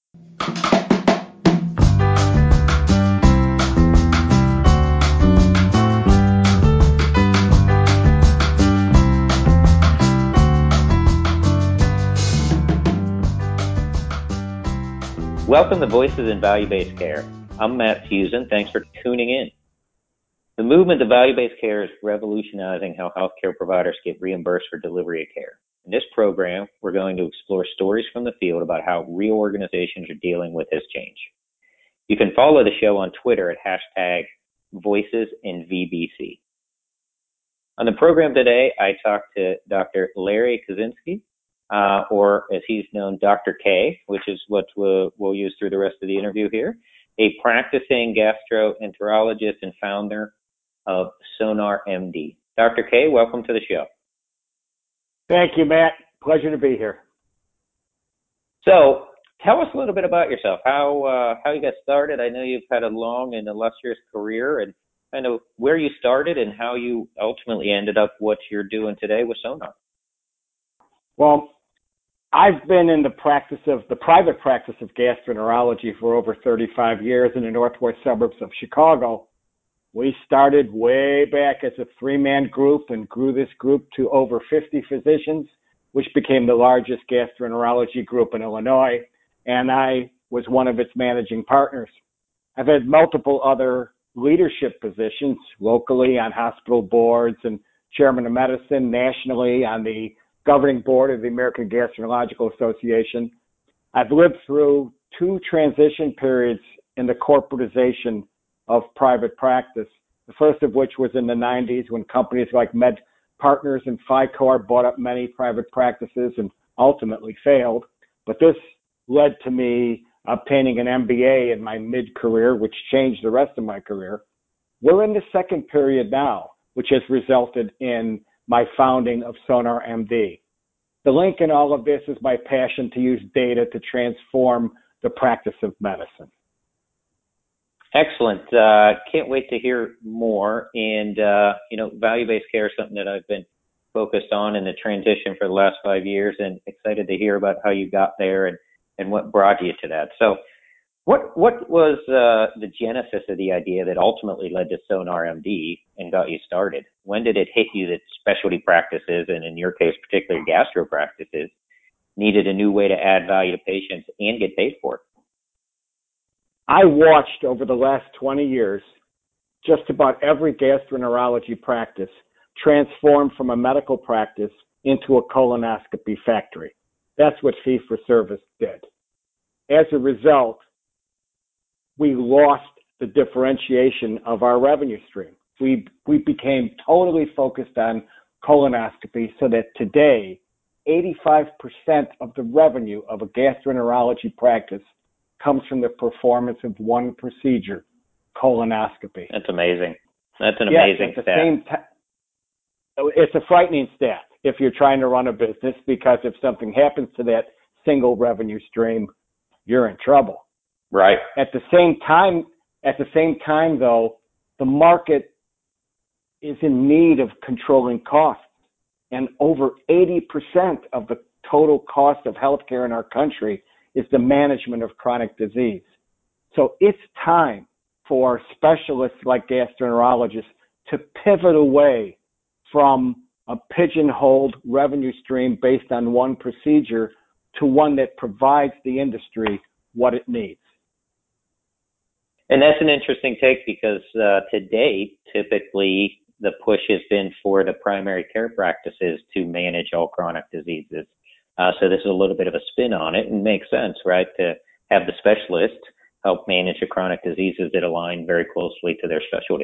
Welcome to Voices in Value-Based Care. I'm Matt Fusen. Thanks for tuning in. The movement of value-based care is revolutionizing how healthcare providers get reimbursed for delivery of care. In this program, we're going to explore stories from the field about how real organizations are dealing with this change. You can follow the show on Twitter at #VoicesInVBC. On the program today, I talked to Dr. Larry Kaczynski, or as he's known, Dr. K, which is what we'll use through the rest of the interview here, a practicing gastroenterologist and founder of Sonar MD. Dr. K, welcome to the show. Thank you, Matt. Pleasure to be here. So tell us a little bit about yourself, how you got started. I know you've had a long and illustrious career, and I know where you started and how you ultimately ended up what you're doing today with Sonar. Well, I've been in the private practice of gastroenterology for over 35 years in the northwest suburbs of Chicago. We started way back as a three-man group and grew this group to over 50 physicians, which became the largest gastroenterology group in Illinois, and I was one of its managing partners. I've had multiple other leadership positions locally on hospital boards and chairman of medicine, nationally on the governing board of the American Gastroenterological Association. I've lived through two transition periods in the corporatization of private practice, the first of which was in the 90s when companies like Med Partners and Phicor bought up many private practices and ultimately failed. But this led to me obtaining an MBA in my mid-career, which changed the rest of my career. We're in the second period now, which has resulted in my founding of Sonar MD. The link in all of this is my passion to use data to transform the practice of medicine. Excellent. Can't wait to hear more. And, value-based care is something that I've been focused on in the transition for the last 5 years, and excited to hear about how you got there and what brought you to that. So what was the genesis of the idea that ultimately led to Sonar MD and got you started? When did it hit you that specialty practices, and in your case, particularly gastro practices, needed a new way to add value to patients and get paid for it? I watched over the last 20 years just about every gastroenterology practice transform from a medical practice into a colonoscopy factory. That's what fee-for-service did. As a result, we lost the differentiation of our revenue stream. We became totally focused on colonoscopy, so that today, 85% of the revenue of a gastroenterology practice comes from the performance of one procedure, colonoscopy. That's amazing. That's an amazing stat. It's a frightening stat if you're trying to run a business, because if something happens to that single revenue stream, you're in trouble. Right. At the same time, though, the market is in need of controlling costs, and over 80% of the total cost of healthcare in our country is the management of chronic disease. So it's time for specialists like gastroenterologists to pivot away from a pigeonholed revenue stream based on one procedure to one that provides the industry what it needs. And that's an interesting take, because to date, typically the push has been for the primary care practices to manage all chronic diseases. So this is a little bit of a spin on it, and makes sense, right, to have the specialist help manage the chronic diseases that align very closely to their specialty.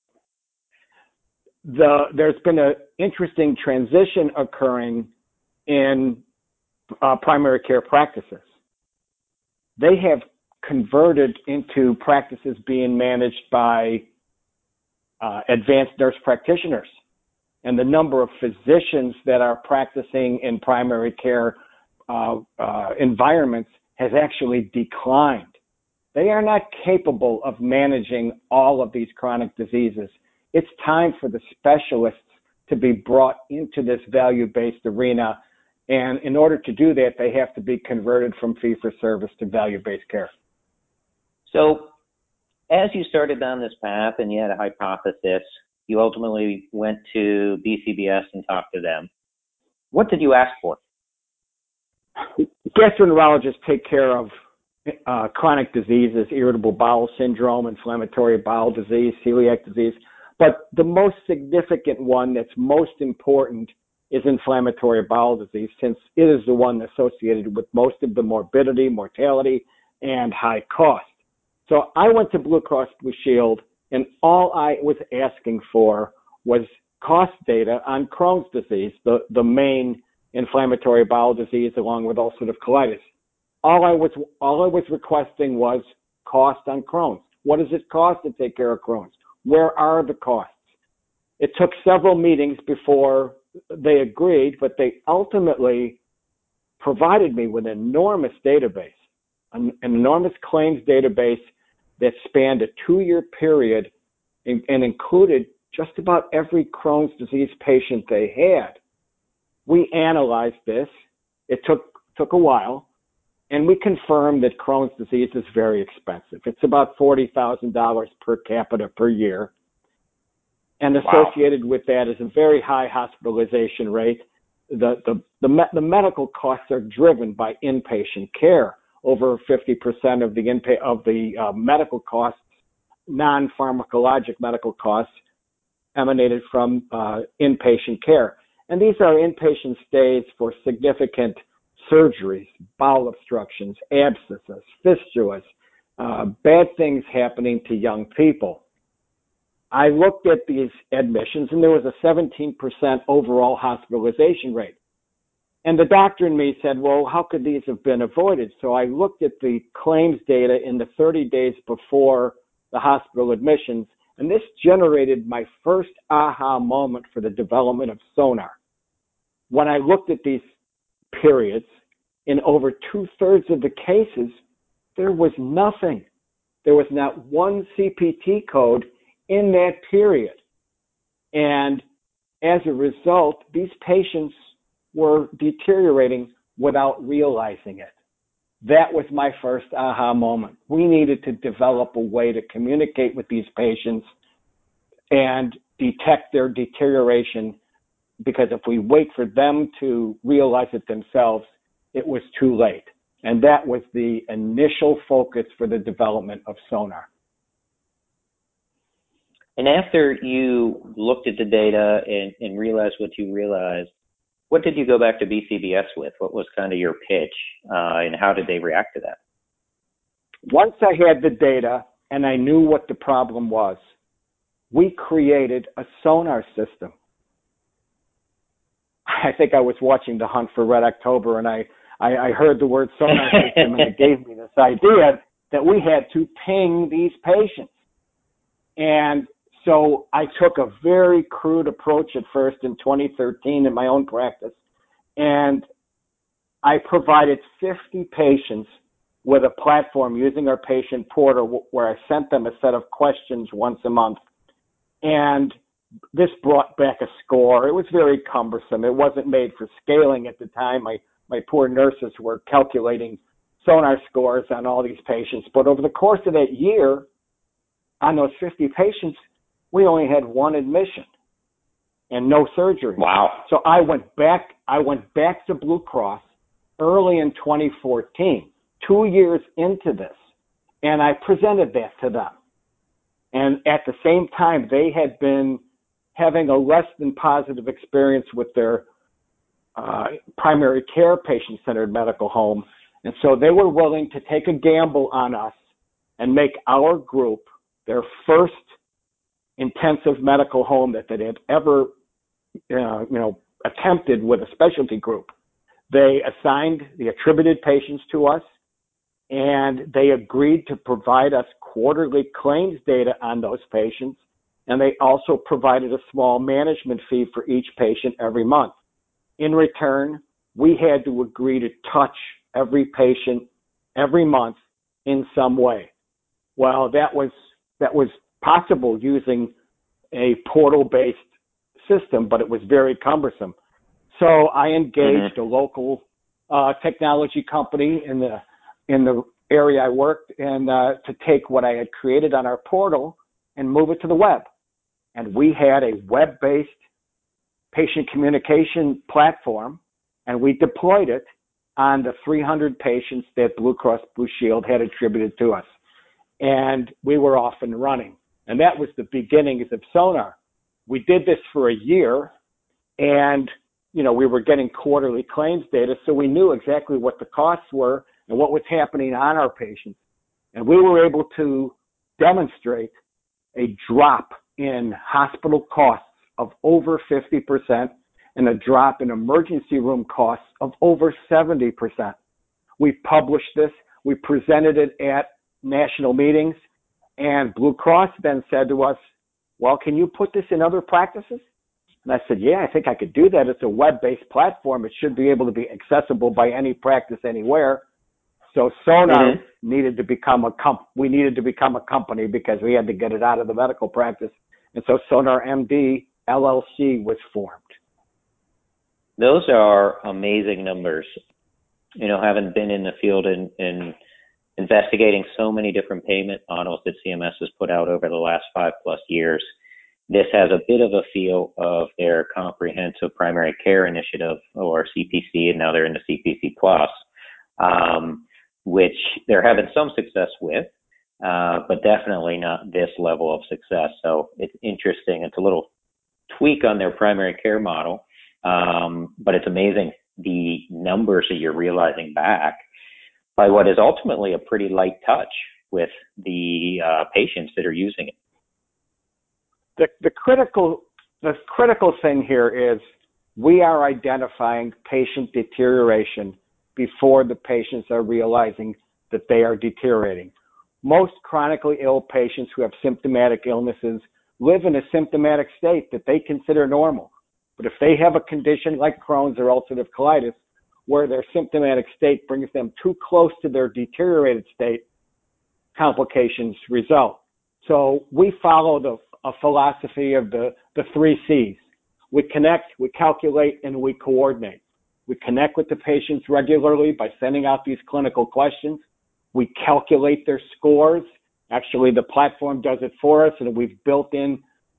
There's been an interesting transition occurring in primary care practices. They have converted into practices being managed by advanced nurse practitioners. And the number of physicians that are practicing in primary care environments has actually declined. They are not capable of managing all of these chronic diseases. It's time for the specialists to be brought into this value-based arena And in order to do that, they have to be converted from fee-for-service to value-based care. So as you started down this path and you had a hypothesis, you ultimately went to BCBS and talked to them. What did you ask for? Gastroenterologists take care of chronic diseases, irritable bowel syndrome, inflammatory bowel disease, celiac disease. But the most significant one that's most important is inflammatory bowel disease, since it is the one associated with most of the morbidity, mortality, and high cost. So I went to Blue Cross Blue Shield, and all I was asking for was cost data on Crohn's disease, the main inflammatory bowel disease, along with ulcerative colitis. All I was requesting was cost on Crohn's. What does it cost to take care of Crohn's? Where are the costs? It took several meetings before they agreed, but they ultimately provided me with an enormous database, an enormous claims database that spanned a 2-year period and included just about every Crohn's disease patient they had. We analyzed this. It took a while, and we confirmed that Crohn's disease is very expensive. It's about $40,000 per capita per year. And associated with that is a very high hospitalization rate. The medical costs are driven by inpatient care. Over 50% of the medical costs, non-pharmacologic medical costs, emanated from inpatient care. And these are inpatient stays for significant surgeries, bowel obstructions, abscesses, fistulas, bad things happening to young people. I looked at these admissions, and there was a 17% overall hospitalization rate. And the doctor in me said, well, how could these have been avoided? So I looked at the claims data in the 30 days before the hospital admissions, and this generated my first aha moment for the development of Sonar. When I looked at these periods, in over 2/3 of the cases, there was nothing. There was not one CPT code in that period. And as a result, these patients were deteriorating without realizing it. That was my first aha moment. We needed to develop a way to communicate with these patients and detect their deterioration, because if we wait for them to realize it themselves, it was too late. And that was the initial focus for the development of Sonar. And after you looked at the data and realized what you realized, what did you go back to BCBS with? What was kind of your pitch, and how did they react to that? Once I had the data and I knew what the problem was, we created a Sonar system. I think I was watching The Hunt for Red October, and I heard the word Sonar system, and it gave me this idea that we had to ping these patients. And so I took a very crude approach at first in 2013 in my own practice, and I provided 50 patients with a platform using our patient portal where I sent them a set of questions once a month. And this brought back a score. It was very cumbersome. It wasn't made for scaling at the time. My poor nurses were calculating Sonar scores on all these patients. But over the course of that year, on those 50 patients, we only had one admission and no surgery. Wow. So I went back to Blue Cross early in 2014, 2 years into this, and I presented that to them. And at the same time, they had been having a less than positive experience with their primary care patient-centered medical home. And so they were willing to take a gamble on us and make our group their first intensive medical home that they had ever attempted with a specialty group. They assigned the attributed patients to us, and they agreed to provide us quarterly claims data on those patients, and they also provided a small management fee for each patient every month. In return, we had to agree to touch every patient every month in some way. Well, that was possible using a portal-based system, but it was very cumbersome. So I engaged a local technology company in the area I worked, and to take what I had created on our portal and move it to the web. And we had a web-based patient communication platform, and we deployed it on the 300 patients that Blue Cross Blue Shield had attributed to us. And we were off and running. And that was the beginnings of Sonar. We did this for a year, and we were getting quarterly claims data, so we knew exactly what the costs were and what was happening on our patients. And we were able to demonstrate a drop in hospital costs of over 50% and a drop in emergency room costs of over 70%. We published this. We presented it at national meetings, and Blue Cross then said to us, well, can you put this in other practices? And I said, yeah, I think I could do that. It's a web-based platform. It should be able to be accessible by any practice anywhere. So Sonar needed to become we needed to become a company because we had to get it out of the medical practice. And so Sonar MD LLC was formed. Those are amazing numbers. Having been in the field and investigating so many different payment models that CMS has put out over the last 5+ years, this has a bit of a feel of their comprehensive primary care initiative, or CPC, and now they're into CPC Plus, which they're having some success with, but definitely not this level of success. So it's interesting. It's a little tweak on their primary care model, but it's amazing the numbers that you're realizing back by what is ultimately a pretty light touch with the patients that are using it. The critical thing here is we are identifying patient deterioration before the patients are realizing that they are deteriorating. Most chronically ill patients who have symptomatic illnesses live in a symptomatic state that they consider normal. But if they have a condition like Crohn's or ulcerative colitis, where their symptomatic state brings them too close to their deteriorated state, complications result. So we follow a philosophy of the 3 C's. We connect, we calculate, and we coordinate. We connect with the patients regularly by sending out these clinical questions. We calculate their scores. Actually, the platform does it for us, and we've built in,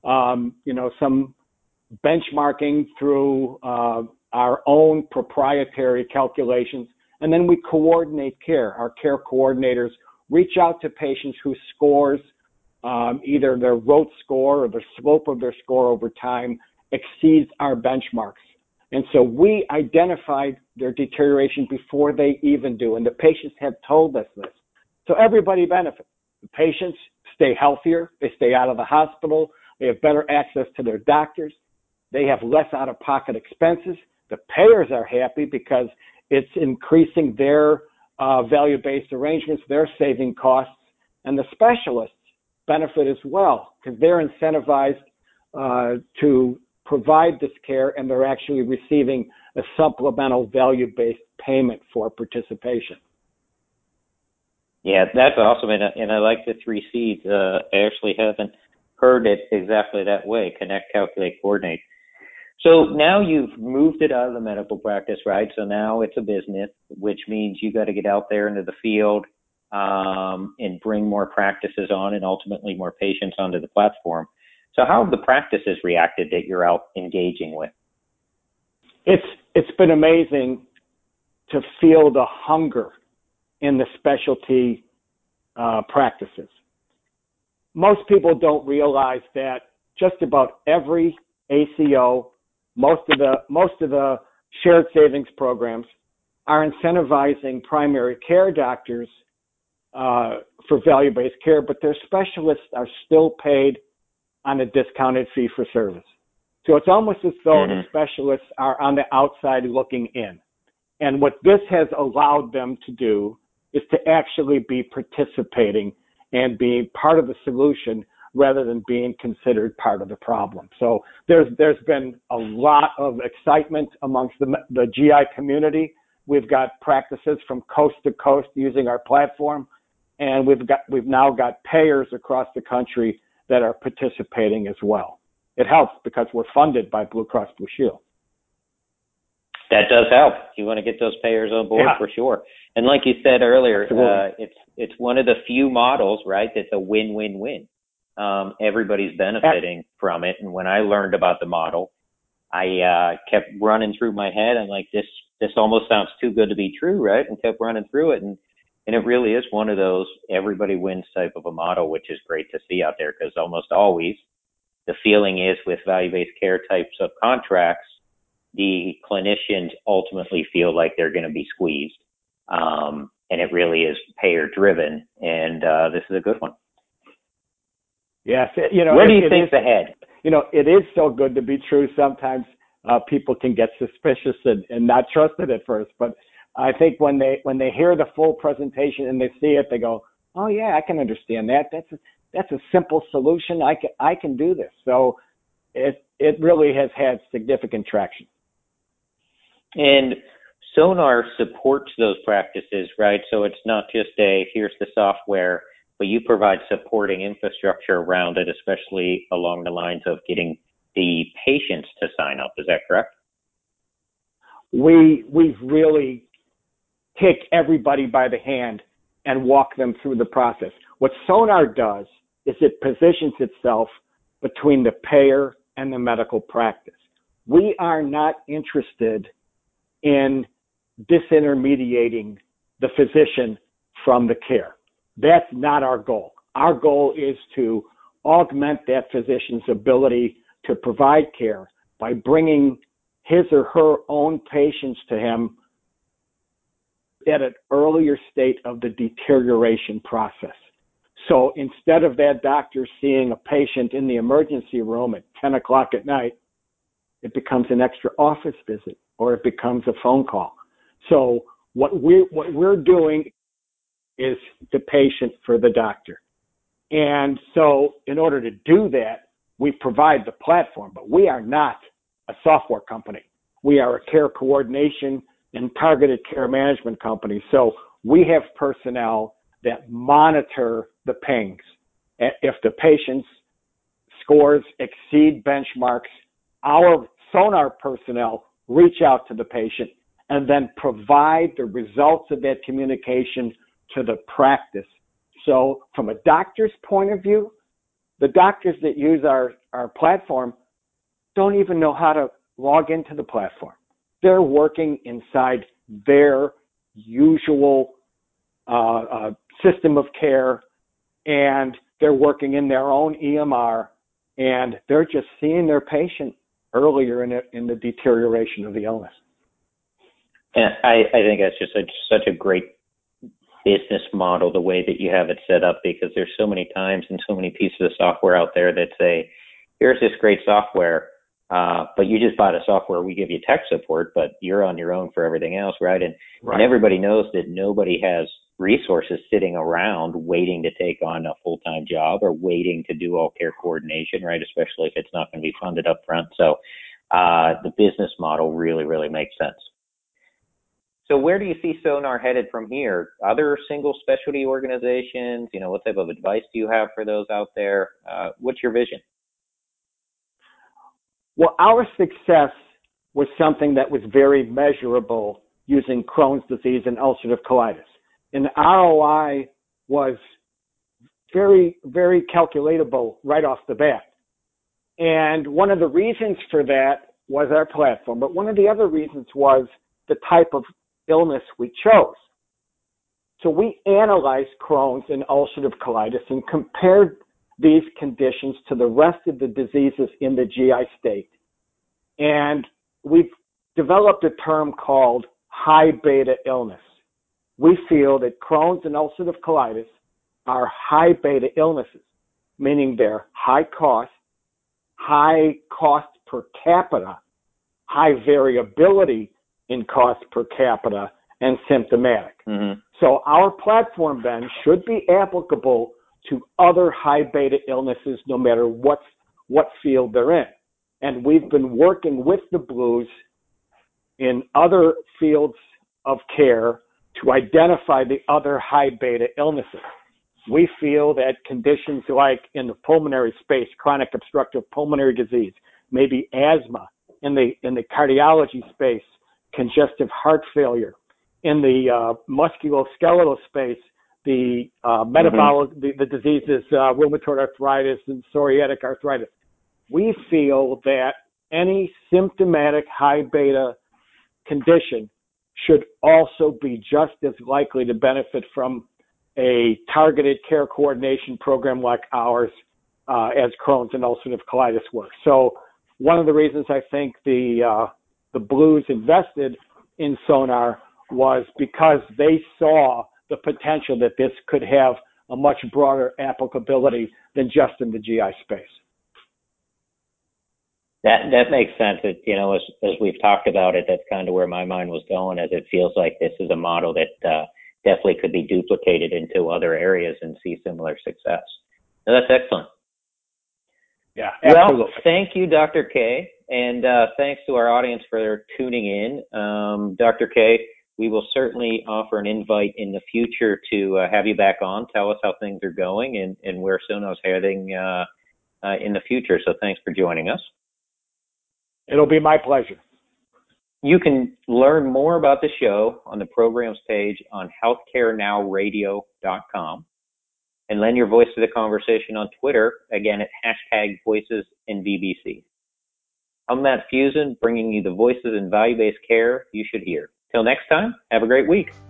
some benchmarking through our own proprietary calculations. And then we coordinate care. Our care coordinators reach out to patients whose scores, either their rote score or the slope of their score over time, exceeds our benchmarks. And so we identified their deterioration before they even do, and the patients have told us this. So everybody benefits. The patients stay healthier, they stay out of the hospital, they have better access to their doctors, they have less out-of-pocket expenses. The payers are happy because it's increasing their value-based arrangements, they're saving costs, and the specialists benefit as well because they're incentivized to provide this care, and they're actually receiving a supplemental value-based payment for participation. Yeah, that's awesome, and I like the 3 C's. I actually haven't heard it exactly that way: connect, calculate, coordinate. So now you've moved it out of the medical practice, right? So now it's a business, which means you got to get out there into the field and bring more practices on, and ultimately more patients onto the platform. So how have the practices reacted that you're out engaging with? It's been amazing to feel the hunger in the specialty practices. Most people don't realize that just about every ACO, most of the shared savings programs are incentivizing primary care doctors for value-based care, but their specialists are still paid on a discounted fee for service. So it's almost as though the specialists are on the outside looking in. And what this has allowed them to do is to actually be participating and being part of the solution rather than being considered part of the problem. So there's been a lot of excitement amongst the GI community. We've got practices from coast to coast using our platform, and we've now got payers across the country that are participating as well. It helps because we're funded by Blue Cross Blue Shield. That does help. You want to get those payers on board for sure. And like you said earlier, it's one of the few models, right, that's a win-win-win. Everybody's benefiting from it. And when I learned about the model, I kept running through my head. I'm like, this almost sounds too good to be true, right? And kept running through it. And it really is one of those everybody wins type of a model, which is great to see out there, because almost always the feeling is with value-based care types of contracts, the clinicians ultimately feel like they're going to be squeezed. And it really is payer driven. And this is a good one. Yes. Where do you think's ahead? It is so good to be true. Sometimes people can get suspicious and not trust it at first. But I think when they hear the full presentation and they see it, they go, oh, yeah, I can understand that. That's a simple solution. I can do this. So it really has had significant traction. And Sonar supports those practices, right? So it's not just here's the software, but you provide supporting infrastructure around it, especially along the lines of getting the patients to sign up. Is that correct? We've really take everybody by the hand and walk them through the process. What Sonar does is it positions itself between the payer and the medical practice. We are not interested in disintermediating the physician from the care. That's not our goal. Our goal is to augment that physician's ability to provide care by bringing his or her own patients to him at an earlier state of the deterioration process. So instead of that doctor seeing a patient in the emergency room at 10 o'clock at night, it becomes an extra office visit or it becomes a phone call. So what we're doing is the patient for the doctor. And so in order to do that, we provide the platform, but we are not a software company. We are a care coordination and targeted care management company. So we have personnel that monitor the pings. If the patient's scores exceed benchmarks, our Sonar personnel reach out to the patient and then provide the results of that communication to the practice. So from a doctor's point of view, the doctors that use our platform don't even know how to log into the platform. They're working inside their usual system of care, and they're working in their own EMR, and they're just seeing their patient earlier in the deterioration of the illness. And I think that's just such a great business model, the way that you have it set up, because there's so many times and so many pieces of software out there that say, here's this great software, but you just bought a software, we give you tech support, but you're on your own for everything else, right? And everybody knows that nobody has resources sitting around waiting to take on a full-time job or waiting to do all care coordination, right? Especially if it's not going to be funded up front. So the business model really, really makes sense. So where do you see Sonar headed from here? Other single specialty organizations, what type of advice do you have for those out there? What's your vision? Well, our success was something that was very measurable using Crohn's disease and ulcerative colitis. And the ROI was very, very calculatable right off the bat. And one of the reasons for that was our platform, but one of the other reasons was the type of illness we chose. So we analyzed Crohn's and ulcerative colitis and compared these conditions to the rest of the diseases in the GI state. And we've developed a term called high beta illness. We feel that Crohn's and ulcerative colitis are high beta illnesses, meaning they're high cost per capita, high variability in cost per capita, and symptomatic. Mm-hmm. So our platform then should be applicable to other high beta illnesses no matter what field they're in. And we've been working with the Blues in other fields of care to identify the other high beta illnesses. We feel that conditions like in the pulmonary space, chronic obstructive pulmonary disease, maybe asthma, in the cardiology space, congestive heart failure. In the musculoskeletal space, the metabolic, the diseases, rheumatoid arthritis and psoriatic arthritis. We feel that any symptomatic high beta condition should also be just as likely to benefit from a targeted care coordination program like ours as Crohn's and ulcerative colitis work. So one of the reasons I think the Blues invested in Sonar was because they saw the potential that this could have a much broader applicability than just in the GI space. That makes sense. It, as we've talked about it, that's kind of where my mind was going, as it feels like this is a model that definitely could be duplicated into other areas and see similar success. So that's excellent. Yeah, absolutely. Well, thank you, Dr. K, and thanks to our audience for tuning in. Dr. K, we will certainly offer an invite in the future to have you back on. Tell us how things are going and where Sonar's heading in the future. So thanks for joining us. It'll be my pleasure. You can learn more about the show on the programs page on healthcarenowradio.com and lend your voice to the conversation on Twitter, again at #VoicesInVBC. I'm Matt Fusen, bringing you the voices in value-based care you should hear. Till next time, have a great week.